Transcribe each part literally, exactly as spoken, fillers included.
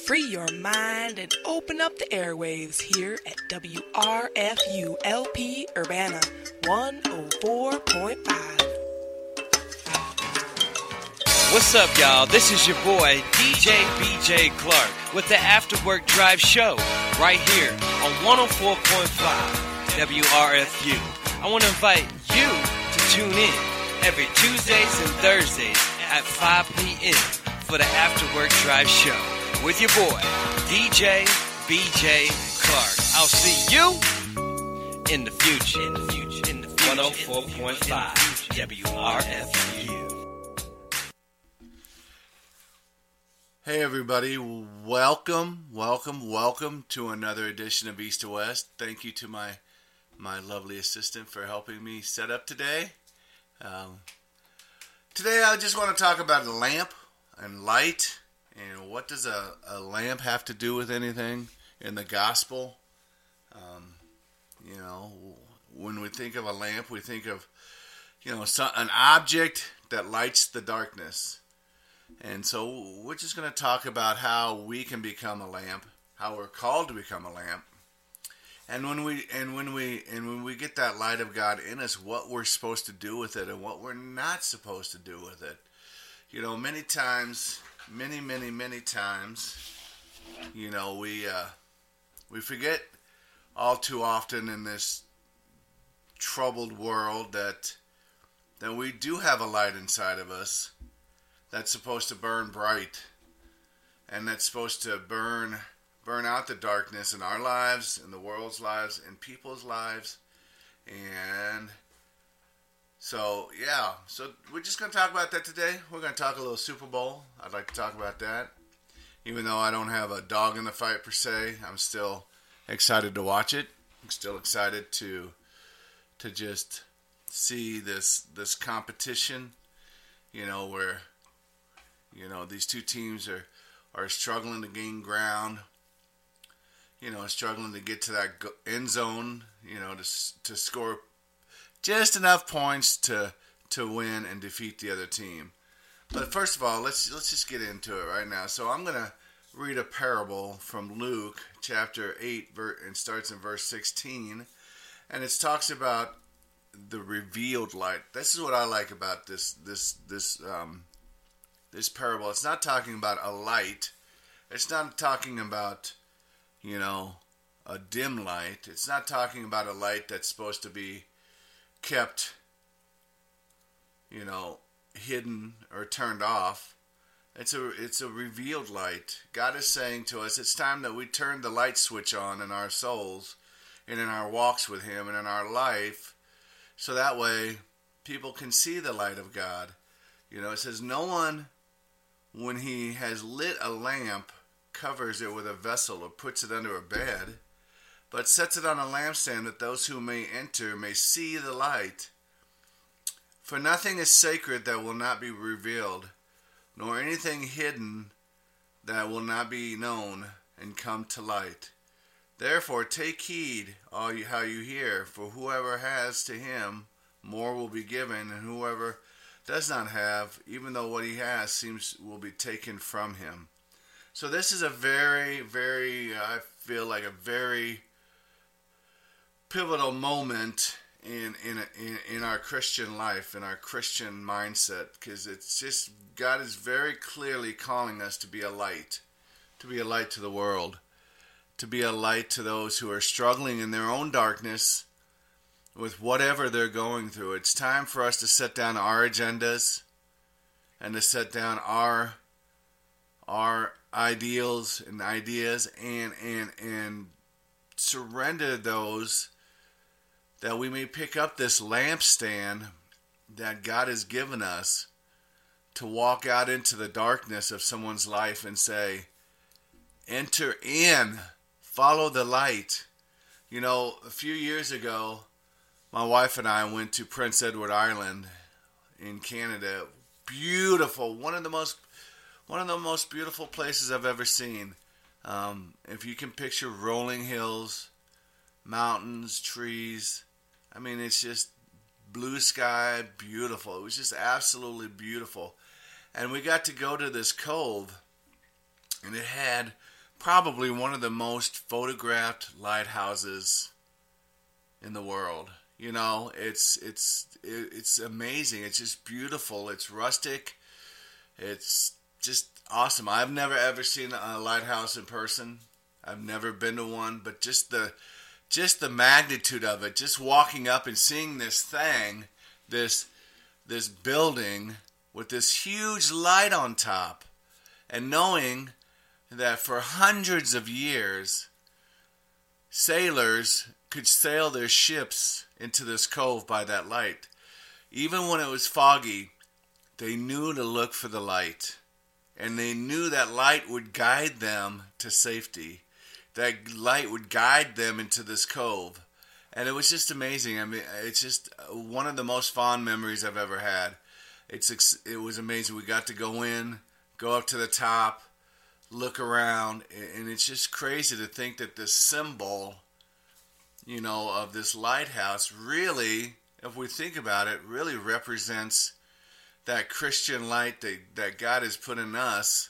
Free your mind and open up the airwaves here at W R F U L P Urbana one oh four point five. What's up, y'all? This is your boy, D J B J Clark, with the After Work Drive Show, right here on one oh four point five W R F U. I want to invite you to tune in every Tuesdays and Thursdays at five p.m. for the After Work Drive Show with your boy, D J B J Clark. I'll see you in the future. In the future. In the future. one oh four point five W R F U. Hey everybody, welcome, welcome, welcome to another edition of East to West. Thank you to my my lovely assistant for helping me set up today. Um, today I just want to talk about a lamp and light, and what does a, a lamp have to do with anything in the gospel? Um, you know, when we think of a lamp, we think of, you know, some, an object that lights the darkness. And so we're just going to talk about how we can become a lamp, how we're called to become a lamp, and when we and when we and when we get that light of God in us, what we're supposed to do with it and what we're not supposed to do with it. You know, many times, many, many, many times, you know, we uh, we forget all too often in this troubled world that that we do have a light inside of us that's supposed to burn bright, and that's supposed to burn burn out the darkness in our lives, in the world's lives, in people's lives. And so, yeah, so we're just going to talk about that today. We're going to talk a little Super Bowl. I'd like to talk about that. Even though I don't have a dog in the fight per se, I'm still excited to watch it. I'm still excited to to just see this this competition, you know, where You know, these two teams are, are struggling to gain ground, you know, struggling to get to that end zone, you know, to to score just enough points to to win and defeat the other team. But first of all, let's let's just get into it right now. So I'm going to read a parable from Luke chapter eight, and starts in verse sixteen, and it talks about the revealed light. This is what I like about this this this um This parable. It's not talking about a light. It's not talking about, you know, a dim light. It's not talking about a light that's supposed to be kept, you know, hidden or turned off. It's a it's a revealed light. God is saying to us, it's time that we turn the light switch on in our souls and in our walks with Him and in our life, so that way people can see the light of God. You know, it says no one, when he has lit a lamp, covers it with a vessel or puts it under a bed, but sets it on a lampstand that those who may enter may see the light. For nothing is sacred that will not be revealed, nor anything hidden that will not be known and come to light. Therefore take heed all you, how you hear, for whoever has, to him more will be given, and whoever does not have, even though what he has seems will be taken from him. So this is a very, very, I feel like a very pivotal moment in in in, in our Christian life, in our Christian mindset, because it's just, God is very clearly calling us to be a light, to be a light to the world, to be a light to those who are struggling in their own darkness with whatever they're going through. It's time for us to set down our agendas and to set down our our ideals and ideas and and and surrender those, that we may pick up this lampstand that God has given us to walk out into the darkness of someone's life and say, enter in, follow the light. You know, a few years ago, my wife and I went to Prince Edward Island in Canada. Beautiful, one of the most, one of the most beautiful places I've ever seen. Um, if you can picture rolling hills, mountains, trees, I mean, it's just blue sky, beautiful. It was just absolutely beautiful. And we got to go to this cove, and it had probably one of the most photographed lighthouses in the world. You know, it's it's it's amazing. It's just beautiful. It's rustic. It's just awesome. I've never ever seen a lighthouse in person. I've never been to one, but just the just the magnitude of it, just walking up and seeing this thing, this this building with this huge light on top, and knowing that for hundreds of years sailors could sail their ships into this cove by that light. Even when it was foggy, they knew to look for the light. And they knew that light would guide them to safety. That light would guide them into this cove. And it was just amazing. I mean, it's just one of the most fond memories I've ever had. It's It was amazing. We got to go in, go up to the top, look around, and it's just crazy to think that this symbol, you know, of this lighthouse really, if we think about it, really represents that Christian light that, that God has put in us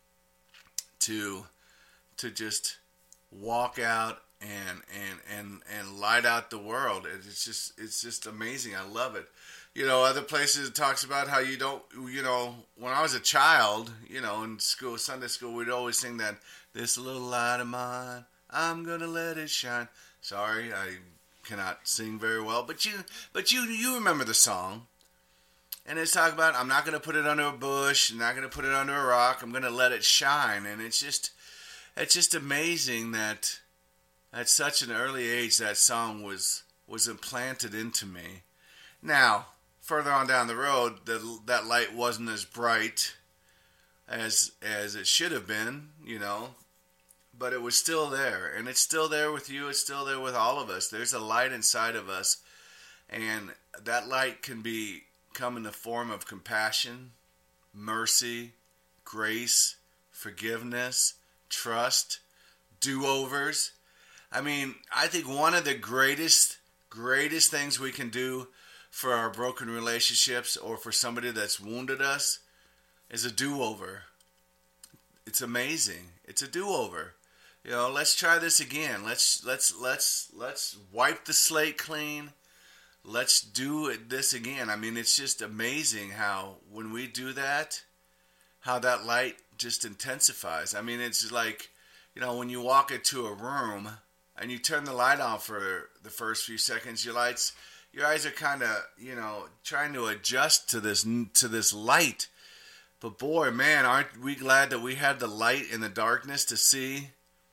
to to just walk out and and and and light out the world. It's just it's just amazing. I love it. You know, other places it talks about how you don't, you know, when I was a child, you know, in school, Sunday school, we'd always sing that, this little light of mine, I'm gonna let it shine. Sorry, I cannot sing very well, but you, but you, you remember the song. And it's talking about, I'm not gonna put it under a bush, I'm not gonna put it under a rock, I'm gonna let it shine. And it's just, it's just amazing that at such an early age that song was was implanted into me. Now, further on down the road, the, that light wasn't as bright as as it should have been, you know, but it was still there, and it's still there with you. It's still there with all of us. There's a light inside of us, and that light can be come in the form of compassion, mercy, grace, forgiveness, trust, do-overs. I mean, I think one of the greatest, greatest things we can do for our broken relationships or for somebody that's wounded us is a do-over. It's amazing. It's a do-over. You know, let's try this again. Let's let's let's let's wipe the slate clean. Let's do it, this again. I mean, it's just amazing how when we do that, how that light just intensifies. I mean, it's like, you know, when you walk into a room and you turn the light on for the first few seconds, your lights, your eyes are kind of, you know, trying to adjust to this to this light. But boy, man, aren't we glad that we had the light in the darkness to see,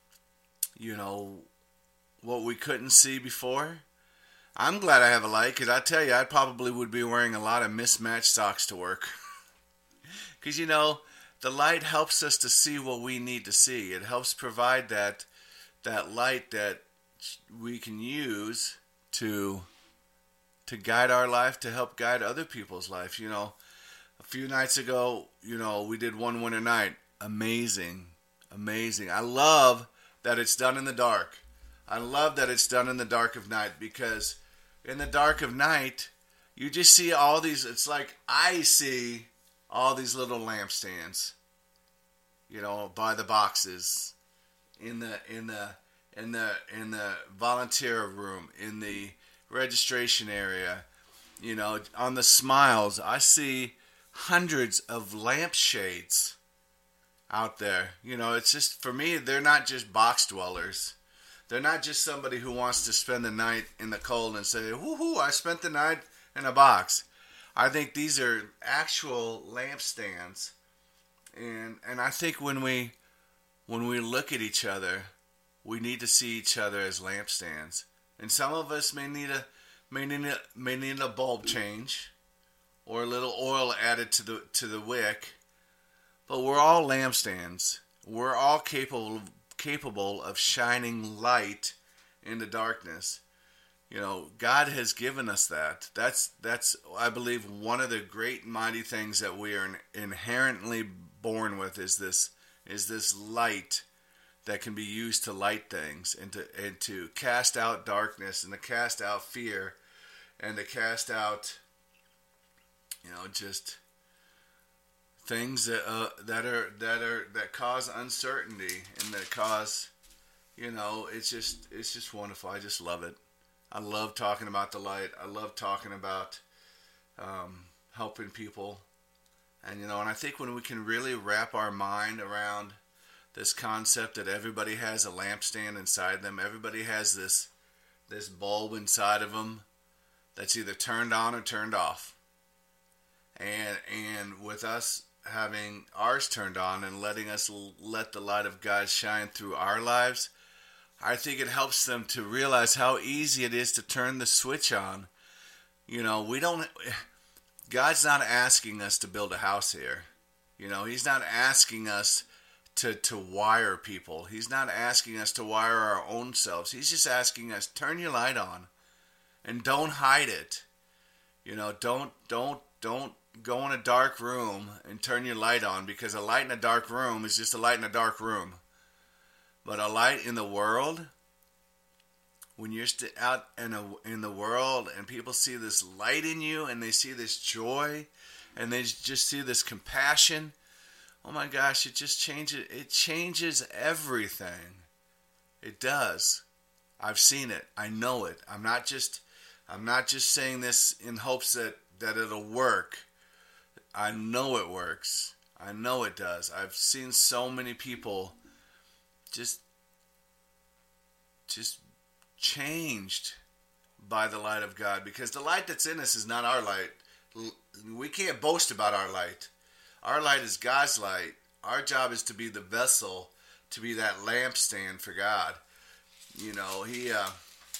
you know, what we couldn't see before? I'm glad I have a light, because I tell you, I probably would be wearing a lot of mismatched socks to work. Because, you know, the light helps us to see what we need to see. It helps provide that that light that we can use to to guide our life, to help guide other people's life. You know, a few nights ago, you know, we did One Winter Night. Amazing. Amazing. I love that it's done in the dark. I love that it's done in the dark of night, because in the dark of night, you just see all these, it's like I see all these little lampstands, you know, by the boxes, in the, in the, in the, in the volunteer room, in the registration area, you know, on the smiles. I see hundreds of lampshades out there. You know, it's just, for me, they're not just box dwellers. They're not just somebody who wants to spend the night in the cold and say, woohoo, I spent the night in a box. I think these are actual lampstands. And and I think when we when we look at each other, we need to see each other as lampstands. And some of us may need a may need a, may need a bulb change or a little oil added to the to the wick. But we're all lampstands. We're all capable of capable of shining light in the darkness. You know, God has given us that. That's, that's I believe, one of the great mighty things that we are inherently born with is this, is this light that can be used to light things and to, and to cast out darkness and to cast out fear and to cast out, you know, just things that uh, that are that are that cause uncertainty and that cause, you know, it's just it's just wonderful. I just love it. I love talking about the light. I love talking about um, helping people, and you know, and I think when we can really wrap our mind around this concept that everybody has a lampstand inside them, everybody has this this bulb inside of them that's either turned on or turned off, and and with us having ours turned on and letting us l- let the light of God shine through our lives, I think it helps them to realize how easy it is to turn the switch on. You know, we don't, God's not asking us to build a house here. You know, He's not asking us to, to wire people. He's not asking us to wire our own selves. He's just asking us, turn your light on and don't hide it. You know, don't, don't, don't go in a dark room and turn your light on, because a light in a dark room is just a light in a dark room. But a light in the world, when you're st- out in, a, in the world and people see this light in you and they see this joy and they just see this compassion, oh my gosh, it just changes, it changes everything. It does. I've seen it. I know it. I'm not just, I'm not just saying this in hopes that, that it'll work. I know it works. I know it does. I've seen so many people just just changed by the light of God, because the light that's in us is not our light. We can't boast about our light. Our light is God's light. Our job is to be the vessel, to be that lampstand for God. You know, he uh,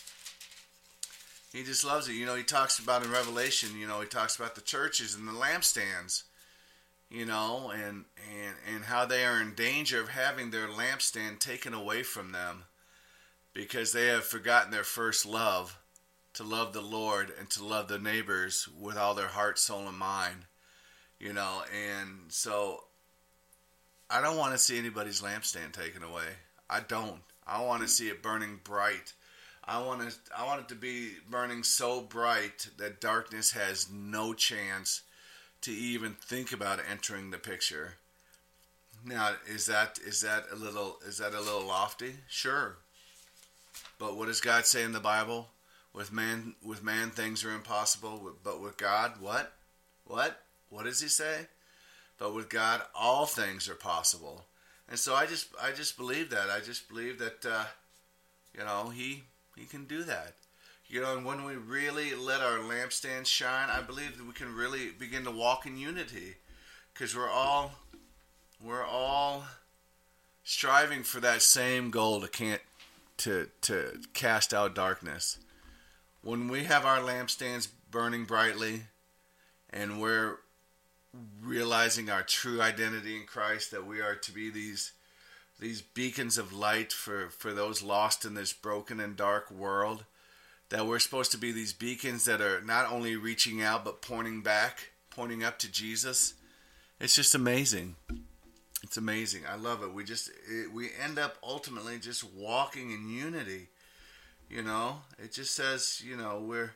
he just loves it. You know, he talks about in Revelation, you know, he talks about the churches and the lampstands, you know, and, and, and how they are in danger of having their lampstand taken away from them because they have forgotten their first love, to love the Lord and to love their neighbors with all their heart, soul, and mind, you know. And so I don't want to see anybody's lampstand taken away. I don't. I want to see it burning bright. I want to, I want it to be burning so bright that darkness has no chance to even think about entering the picture. Now, is that is that a little is that a little lofty? Sure. But what does God say in the Bible? With man, with man things are impossible, but with God, what? What? What does He say? But with God, all things are possible. And so I just, I just believe that. I just believe that, uh, you know, He, He can do that. You know, and when we really let our lampstand shine, I believe that we can really begin to walk in unity, because we're all, we're all striving for that same goal to can't, to to cast out darkness. When we have our lampstands burning brightly, and we're realizing our true identity in Christ, that we are to be these these beacons of light for, for those lost in this broken and dark world, that we're supposed to be these beacons that are not only reaching out but pointing back, pointing up to Jesus. It's just amazing. It's amazing. I love it. We just it, we end up ultimately just walking in unity. You know, it just says, you know, we're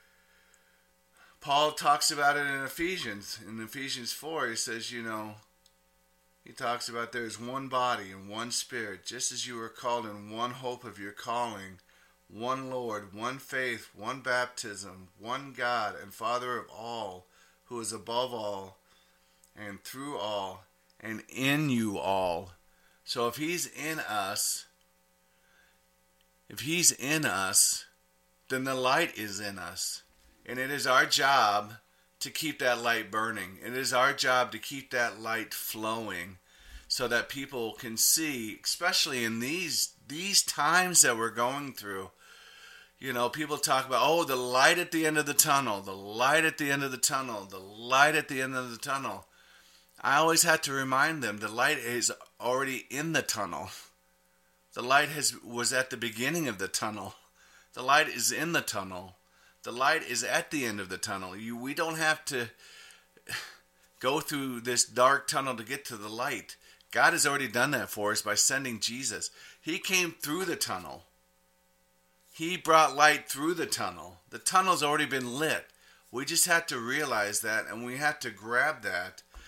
Paul talks about it in Ephesians. In Ephesians four, he says, you know, he talks about there's one body and one spirit, just as you were called in one hope of your calling, one Lord, one faith, one baptism, one God and Father of all, who is above all and through all and in you all. So if He's in us, if He's in us, then the light is in us. And it is our job to keep that light burning. It is our job to keep that light flowing so that people can see, especially in these these times that we're going through. You know, people talk about, oh, the light at the end of the tunnel, the light at the end of the tunnel, the light at the end of the tunnel. I always have to remind them the light is already in the tunnel. The light has was at the beginning of the tunnel. The light is in the tunnel. The light is at the end of the tunnel. You, we don't have to go through this dark tunnel to get to the light. God has already done that for us by sending Jesus. He came through the tunnel. He brought light through the tunnel. The tunnel's already been lit. We just have to realize that, and we have to grab that.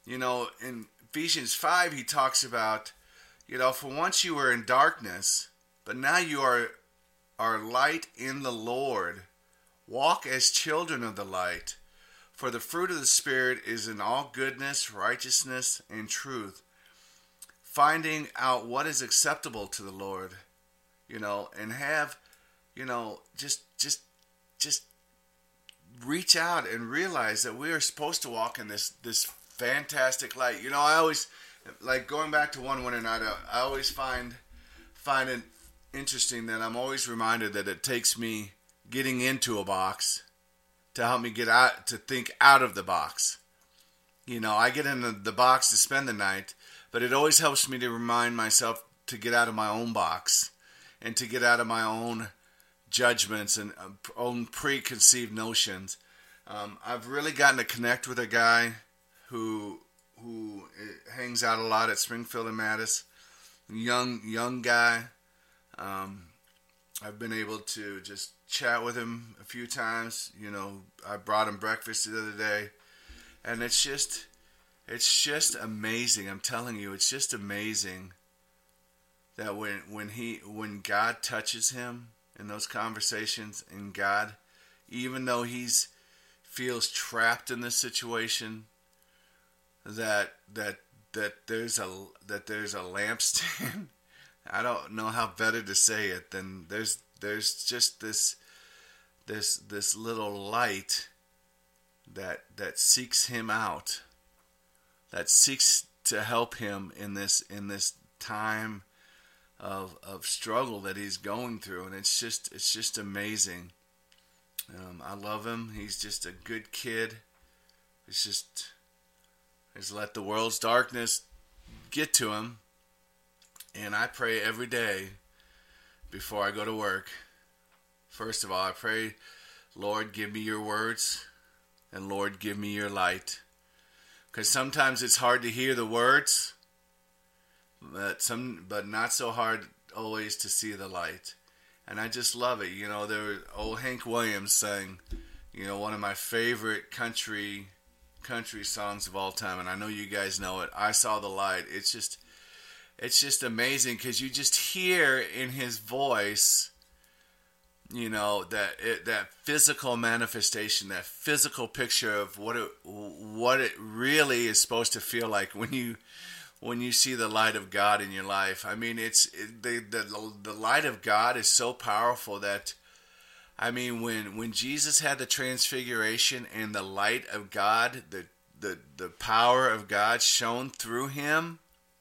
you know, in Ephesians five, he talks about, you know, for once you were in darkness, but now you are, are light in the Lord. Walk as children of the light. For the fruit of the Spirit is in all goodness, righteousness, and truth. Finding out what is acceptable to the Lord, you know, and have, you know, just, just, just reach out and realize that we are supposed to walk in this, this fantastic light. You know, I always, like going back to one winter night, I always find, find it interesting that I'm always reminded that it takes me getting into a box to help me get out, to think out of the box. You know, I get in the, the box to spend the night, but it always helps me to remind myself to get out of my own box and to get out of my own judgments and own preconceived notions. Um, I've really gotten to connect with a guy who who hangs out a lot at Springfield and Mattis. Young young guy. Um, I've been able to just chat with him a few times. You know, I brought him breakfast the other day, and it's just, it's just amazing. I'm telling you, it's just amazing that when when he when God touches him in those conversations, and God, even though he's feels trapped in this situation, that that that there's a that there's a lampstand. I don't know how better to say it than there's there's just this this this little light that that seeks him out, that seeks to help him in this in this time of of struggle that he's going through, and it's just it's just amazing. Um, I love him. He's just a good kid. It's just just let the world's darkness get to him. And I pray every day before I go to work. First of all, I pray, Lord, give me your words, and Lord, give me your light. Because sometimes it's hard to hear the words, but some, but not so hard always to see the light. And I just love it. You know, there was old Hank Williams sang, you know, one of my favorite country country songs of all time, and I know you guys know it. I Saw the Light. It's just It's just amazing because you just hear in his voice, you know, that it, that physical manifestation, that physical picture of what it what it really is supposed to feel like when you when you see the light of God in your life. I mean, it's it, the the the light of God is so powerful that, I mean, when when Jesus had the transfiguration and the light of God, the the the power of God shone through him.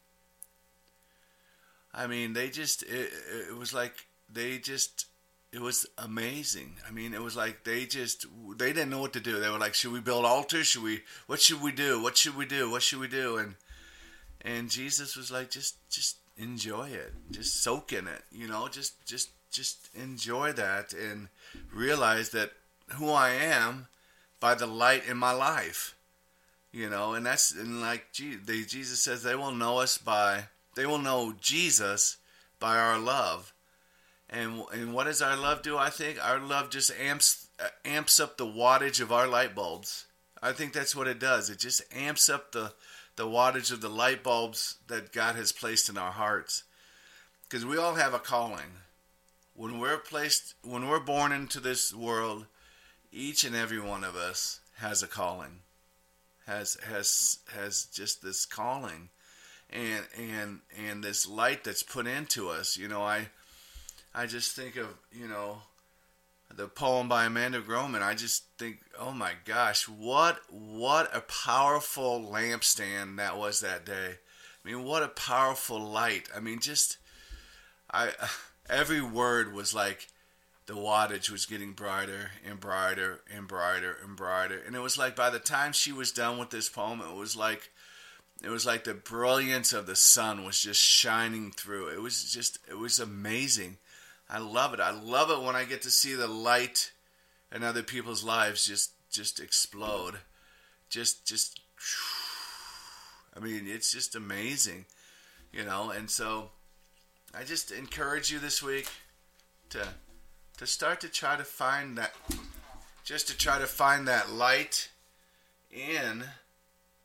I mean, they just, it, it was like, they just, it was amazing. I mean, it was like, they just, they didn't know what to do. They were like, should we build altars? Should we, what should we do? What should we do? What should we do? And, and Jesus was like, just, just enjoy it. Just soak in it, you know, just, just, just enjoy that and realize that who I am by the light in my life, you know, and that's, and like, they, Jesus says they will know us by, They will know Jesus by our love. And and what does our love do, I think? Our love just amps amps up the wattage of our light bulbs. I think that's what it does. It just amps up the, the wattage of the light bulbs that God has placed in our hearts. Because we all have a calling. When we're placed, when we're born into this world, each and every one of us has a calling. Has has has just this calling. And and and this light that's put into us, you know, I I just think of, you know, the poem by Amanda Groman. I just think, oh my gosh, what what a powerful lampstand that was that day. I mean, what a powerful light. I mean, just I every word was like the wattage was getting brighter and brighter and brighter and brighter. And it was like by the time she was done with this poem, it was like It was like the brilliance of the sun was just shining through. It was just, it was amazing. I love it. I love it when I get to see the light in other people's lives just, just explode. Just, just, I mean, it's just amazing, you know. And so I just encourage you this week to, to start to try to find that, just to try to find that light in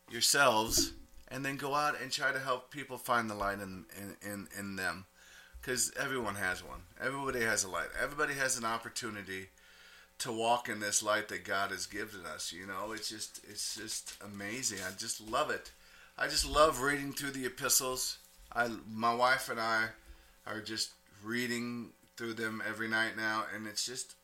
yourselves, and then go out and try to help people find the light in in, in, in them. Because everyone has one. Everybody has a light. Everybody has an opportunity to walk in this light that God has given us. You know, it's just it's just amazing. I just love it. I just love reading through the epistles. I, my wife and I are just reading through them every night now, and it's just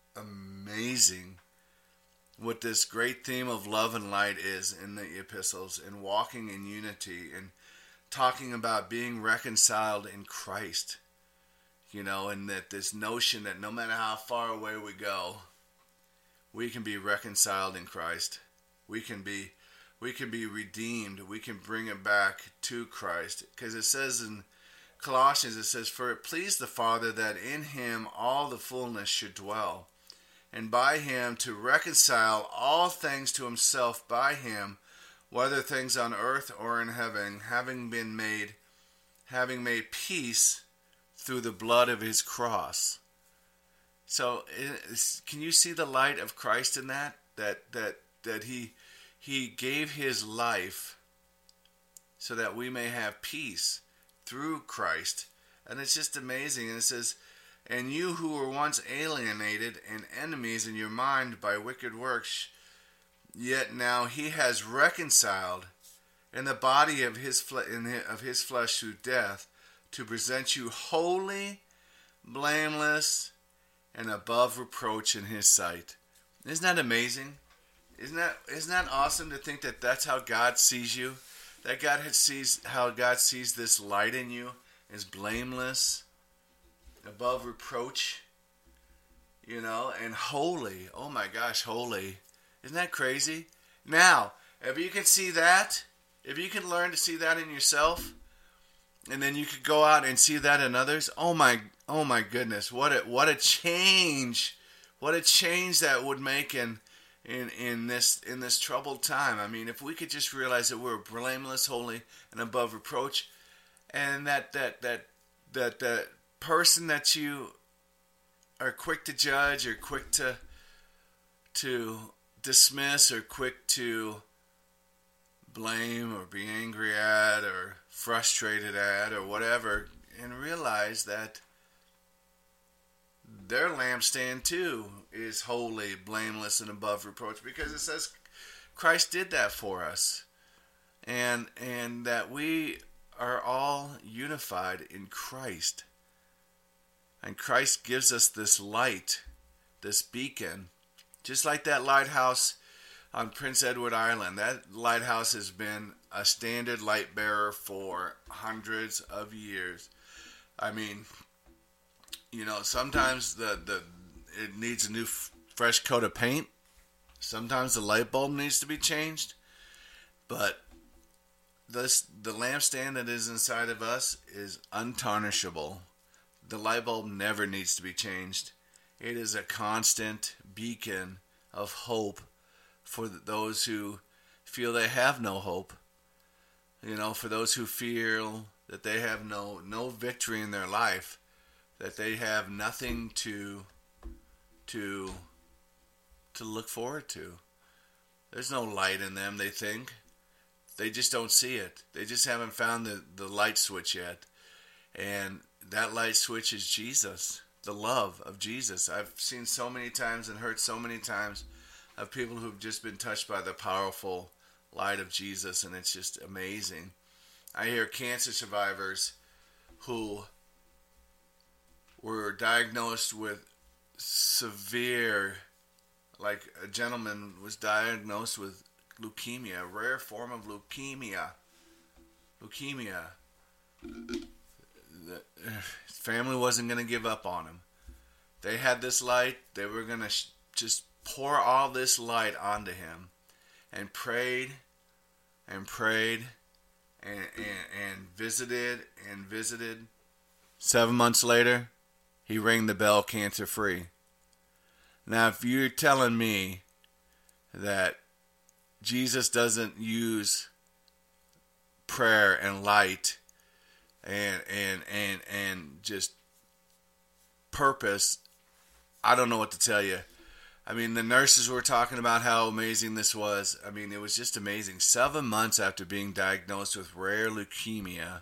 amazing what this great theme of love and light is in the epistles, and walking in unity, and talking about being reconciled in Christ. You know, and that this notion that no matter how far away we go, we can be reconciled in Christ. We can be we can be redeemed. We can bring it back to Christ. Because it says in Colossians, it says, "For it pleased the Father that in him all the fullness should dwell, and by him to reconcile all things to himself by him, whether things on earth or in heaven, having been made, having made peace through the blood of his cross." So, can you see the light of Christ in that? That that that he he gave his life so that we may have peace through Christ, and it's just amazing. And it says, "And you who were once alienated and enemies in your mind by wicked works, yet now he has reconciled in the body of his fle- in his, of his flesh through death, to present you holy, blameless, and above reproach in his sight." Isn't that amazing? Isn't that isn't that awesome to think that that's how God sees you? That God sees how God sees this light in you is blameless, above reproach, you know, and holy. Oh my gosh, holy. Isn't that crazy? Now, if you can see that, if you can learn to see that in yourself, and then you could go out and see that in others, oh my oh my goodness, what a what a change. What a change that would make in in in this in this troubled time. I mean, if we could just realize that we're blameless, holy, and above reproach, and that that that that that person that you are quick to judge, or quick to to dismiss, or quick to blame, or be angry at, or frustrated at, or whatever, and realize that their lampstand too is holy, blameless, and above reproach, because it says Christ did that for us, and and that we are all unified in Christ, and Christ gives us this light, this beacon, just like that lighthouse on Prince Edward Island. That lighthouse has been a standard light bearer for hundreds of years. I mean, you know, sometimes the, the it needs a new f- fresh coat of paint. Sometimes the light bulb needs to be changed. But this the lampstand that is inside of us is untarnishable. The light bulb never needs to be changed. It is a constant beacon of hope for those who feel they have no hope. You know, for those who feel that they have no no victory in their life, that they have nothing to to to look forward to. There's no light in them, they think. They just don't see it. They just haven't found the, the light switch yet. And that light switch is Jesus, the love of Jesus. I've seen so many times and heard so many times of people who've just been touched by the powerful light of Jesus, and it's just amazing. I hear cancer survivors who were diagnosed with severe, like a gentleman was diagnosed with leukemia, a rare form of leukemia. Leukemia. The his family wasn't going to give up on him. They had this light. They were going to sh- just pour all this light onto him, and prayed and prayed and, and, and visited and visited. Seven months later, he rang the bell cancer free. Now, if you're telling me that Jesus doesn't use prayer and light and and and and just purpose, I don't know what to tell you. I mean, the nurses were talking about how amazing this was. I mean, it was just amazing. Seven months after being diagnosed with rare leukemia,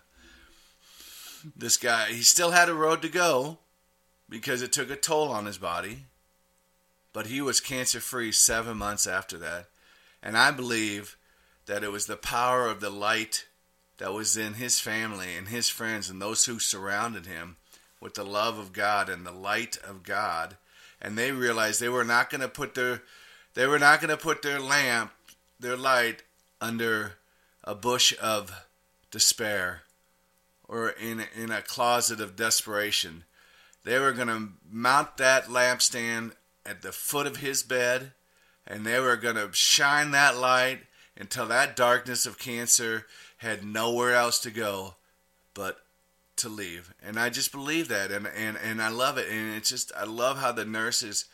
this guy, he still had a road to go because it took a toll on his body. But he was cancer-free seven months after that. And I believe that it was the power of the light that was in his family and his friends and those who surrounded him with the love of God and the light of God. And they realized they were not going to put their they were not going to put their lamp, their light, under a bush of despair or in in a closet of desperation. They were going to mount that lampstand at the foot of his bed, and they were going to shine that light until that darkness of cancer had nowhere else to go but to leave. And I just believe that, and, and, and I love it. And it's just, I love how the nurses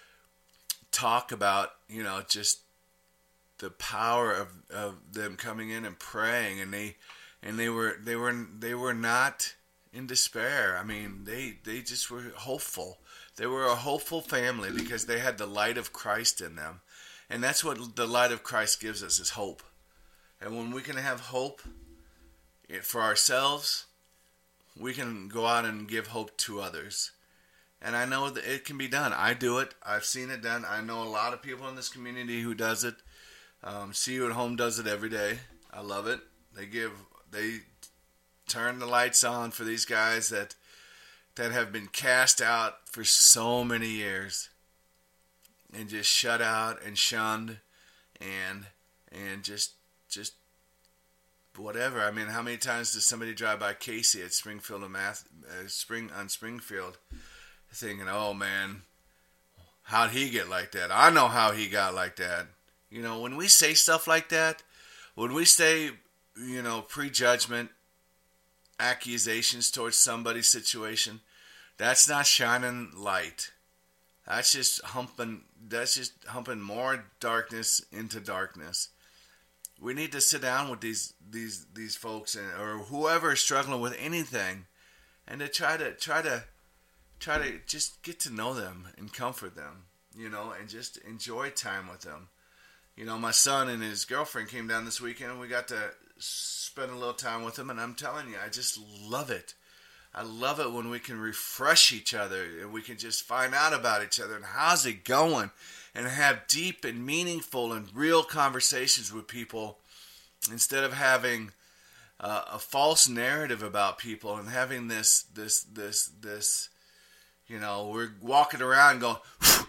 talk about, you know, just the power of, of them coming in and praying, and they and they were they were they were not in despair. I mean, they they just were hopeful. They were a hopeful family because they had the light of Christ in them. And that's what the light of Christ gives us, is hope. And when we can have hope for ourselves, we can go out and give hope to others. And I know that it can be done. I do it. I've seen it done. I know a lot of people in this community who does it. Um, See You at Home does it every day. I love it. They give, they turn the lights on for these guys that that have been cast out for so many years and just shut out and shunned and and just just whatever. I mean, how many times does somebody drive by Casey at Springfield and Math, uh, Spring on Springfield, thinking, "Oh man, how'd he get like that? I know how he got like that." You know, when we say stuff like that, when we say, you know, prejudgment, accusations towards somebody's situation, that's not shining light. That's just humping. That's just humping more darkness into darkness. We need to sit down with these these these folks and or whoever is struggling with anything, and to try to try to try to just get to know them and comfort them, you know, and just enjoy time with them. You know, my son and his girlfriend came down this weekend, and we got to spend a little time with them, and I'm telling you, I just love it. I love it when we can refresh each other and we can just find out about each other and how's it going, and have deep and meaningful and real conversations with people instead of having uh, a false narrative about people and having this, this, this, this, you know, we're walking around going,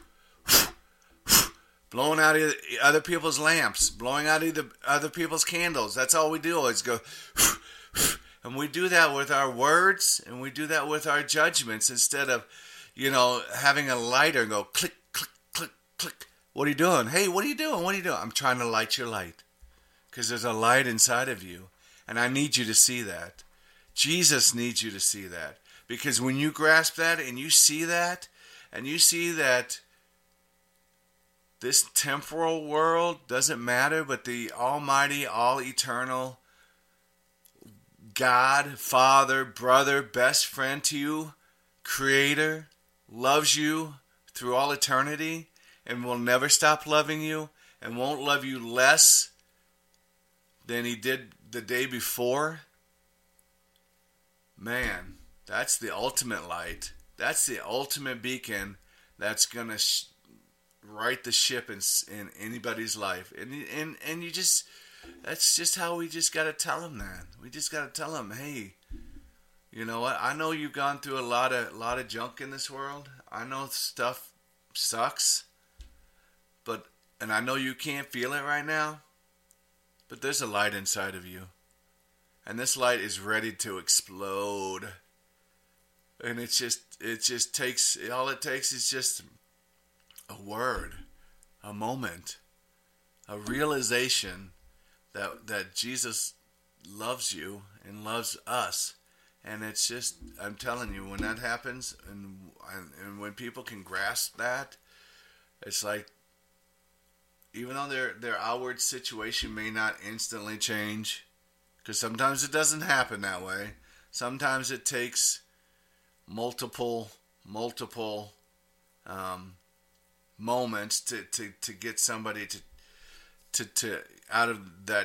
blowing out other people's lamps, blowing out other people's candles. That's all we do is go, and we do that with our words, and we do that with our judgments instead of, you know, having a lighter and go click, click, click, click. What are you doing? Hey, what are you doing? What are you doing? I'm trying to light your light because there's a light inside of you, and I need you to see that. Jesus needs you to see that, because when you grasp that and you see that, and you see that this temporal world doesn't matter, but the almighty, all-eternal God, Father, brother, best friend to you, Creator, loves you through all eternity and will never stop loving you and won't love you less than He did the day before. Man, that's the ultimate light. That's the ultimate beacon that's going to sh- right the ship in, in anybody's life. And, and, and you just... That's just how we just got to tell them that. We just got to tell them, hey, you know what? I know you've gone through a lot of lot of junk in this world. I know stuff sucks, but and I know you can't feel it right now, but there's a light inside of you, and this light is ready to explode. And it's just it just takes all it takes is just a word, a moment, a realization that that Jesus loves you and loves us. And it's just, I'm telling you, when that happens and, and and when people can grasp that, it's like, even though their their outward situation may not instantly change, because sometimes it doesn't happen that way. Sometimes it takes multiple multiple um, moments to, to, to get somebody to to to out of that